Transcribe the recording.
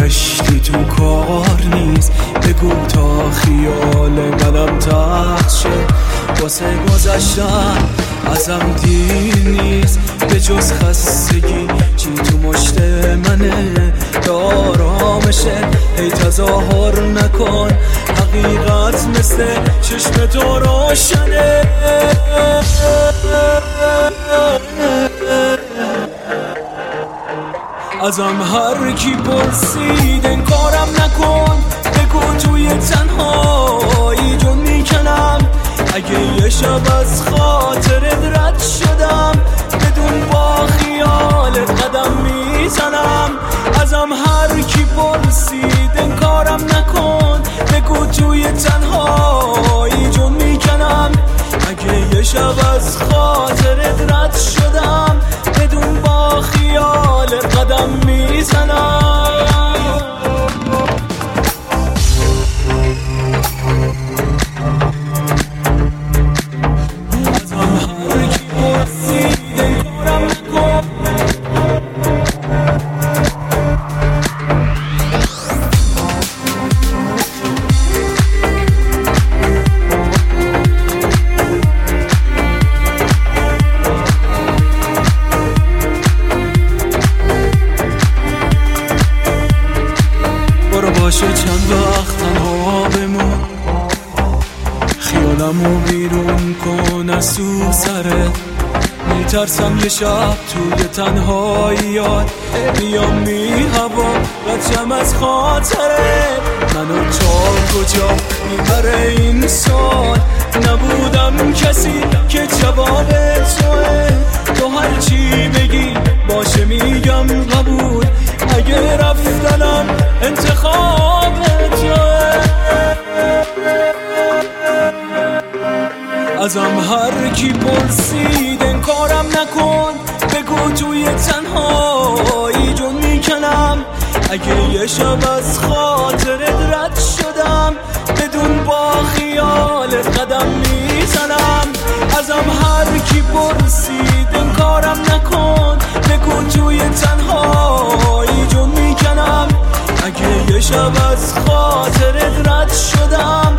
برگشتی تو کار نیست، بگو تا خیال منم تخت شد. واسه گذشتن ازم دیر نیست، به جز خستگی چی تو مشت منه. آرامشه هی تظاهر نکن، حقیقت مثل چشم تو روشنه. ازم هر کی پرسید انکارم نکن، بگو توی تنهایی جون میکنم. اگه یه شب از خاطرت رد شدم، بدون با خیالت قدم میزنم. ازم هر کی پرسید انکارم نکن، بگو توی تنهایی جون میکنم. اگه یه شب از خاطرت رد شدم، بدون با خیالت قدم میزنم. باشه چند وقت تنها بمون، خیالمو بیرون کن از تو سرت. میترسم یه شب توی تنهاییات بیام هوا بچم از خاطرت. منو تا کجا میبره این سال، نبودم کسی که جواب توه. تو هر چی بگی باشه میگم قبول، اگه رفتنم انتخاب توه. ازم هر کی پرسید انکارم نکن، بگو توی تنهایی جون میکنم. اگه یه شب از خاطرت رد شدم، بدون با خیالت قدم میزنم. ازم هر کی پرسید انکارم نکن، بگو توی تنهایی جون میکنم. اگه یه شب از خاطرت رد شدم،